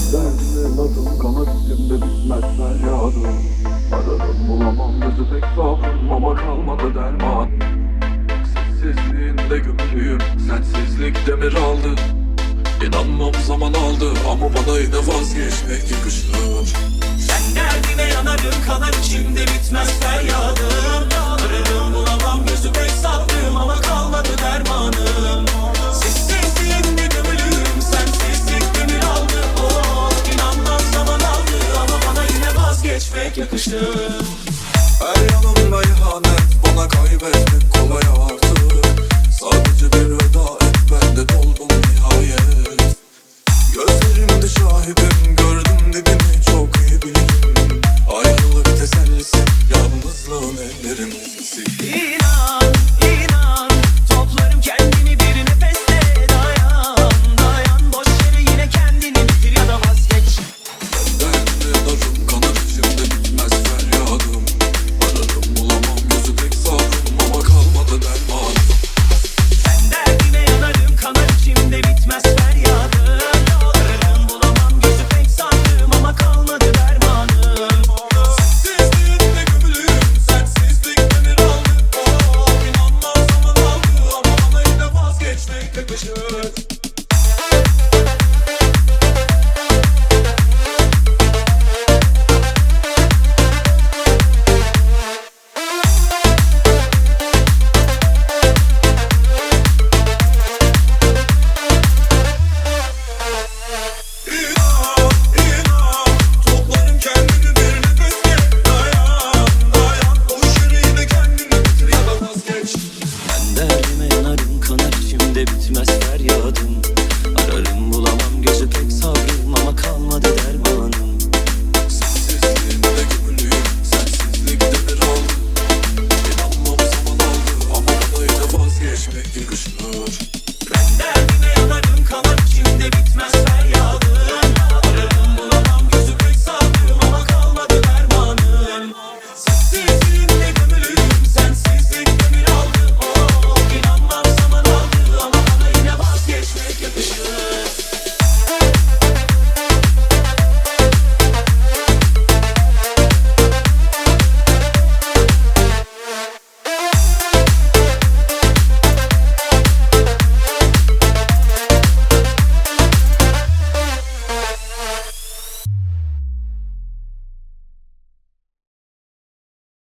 Derdim adım kanat içimde bitmez feryadım. Ararım bulamam gözü pek sabrım ama kalmadı derman. Sessizliğinde gömülüyüm, sensizlik demir aldı. İnanmam zaman aldı ama bana yine vazgeçmek yakışır. Sen derdime yanarım, kanar içimde bitmez feryadım. Ararım bulamam gözü pek sabrım ama kalmadı dermanım. Sessizliğinde gömülüyüm, sensizlik demir aldı. Oh, inanmam zaman aldı ama bana yine vazgeçmek yakışır. Her yanımda ihanet, bana kaybetmek kolay artık. Sadece bir veda et, ben de doldum nihayet. Gözlerimde şahidim, gördüm dibini çok iyi bilirim. Ayrılık tesellisi, yalnızlığın ellerim eskisi. İnan, inan, toplarım kendimi bir nefeste. Dayan, dayan, boş yere yine kendini bitir ya da vazgeç. Derdimle darım, kanar içimde bitmez feryadım. Ararım bulamam gözü pek sabrım ama kalmadı derman. Ben derdime yanarım, kanar içimde bitmez feryadım. Ararım bulamam gözü pek sabrım ama kalmadı dermanım. Sessizliğinde gömülüyüm, sensizlik demir aldı. Oh, inanmaz zaman aldı ama bana yine vazgeçmek yakışır. İnan, inan, toplarım kendimi bir nefeste. Dayan, dayan, boş yere yine kendini bitir ya da vazgeç. Ben derdime yanarım, kanar içimde bitmez feryadım. Ararım bulamam gözü pek sabrım ama kalmadı dermanım. Sessizliğinde gömülüyüm, sensizlik demir aldı. İnanmam zaman aldı ama bana yine vazgeçmek yakışır.